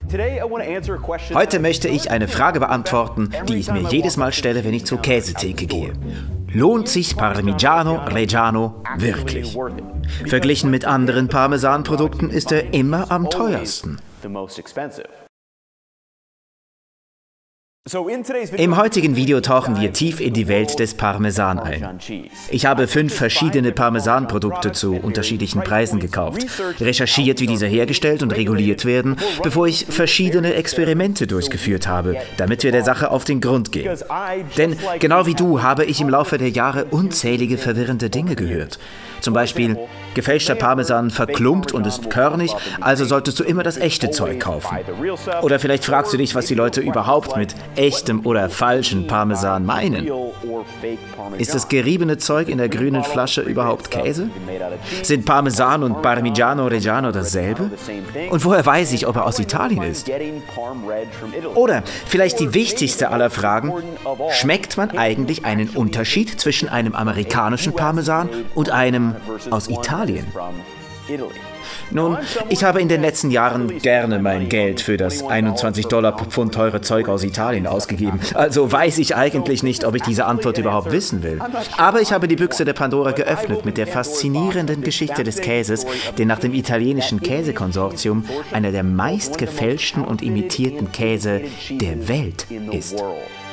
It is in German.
Heute möchte ich eine Frage beantworten, die ich mir jedes Mal stelle, wenn ich zur Käsetheke gehe. Lohnt sich Parmigiano Reggiano wirklich? Verglichen mit anderen Parmesanprodukten ist er immer am teuersten. Im heutigen Video tauchen wir tief in die Welt des Parmesan ein. Ich habe 5 verschiedene Parmesanprodukte zu unterschiedlichen Preisen gekauft, recherchiert, wie diese hergestellt und reguliert werden, bevor ich verschiedene Experimente durchgeführt habe, damit wir der Sache auf den Grund gehen. Denn genau wie du habe ich im Laufe der Jahre unzählige verwirrende Dinge gehört. Zum Beispiel, gefälschter Parmesan verklumpt und ist körnig, also solltest du immer das echte Zeug kaufen. Oder vielleicht fragst du dich, was die Leute überhaupt mit echtem oder falschen Parmesan meinen. Ist das geriebene Zeug in der grünen Flasche überhaupt Käse? Sind Parmesan und Parmigiano Reggiano dasselbe? Und woher weiß ich, ob er aus Italien ist? Oder vielleicht die wichtigste aller Fragen, schmeckt man eigentlich einen Unterschied zwischen einem amerikanischen Parmesan und einem aus Italien? Nun, ich habe in den letzten Jahren gerne mein Geld für das $21 pro Pfund teure Zeug aus Italien ausgegeben. Also weiß ich eigentlich nicht, ob ich diese Antwort überhaupt wissen will. Aber ich habe die Büchse der Pandora geöffnet mit der faszinierenden Geschichte des Käses, der nach dem italienischen Käsekonsortium einer der meist gefälschten und imitierten Käse der Welt ist.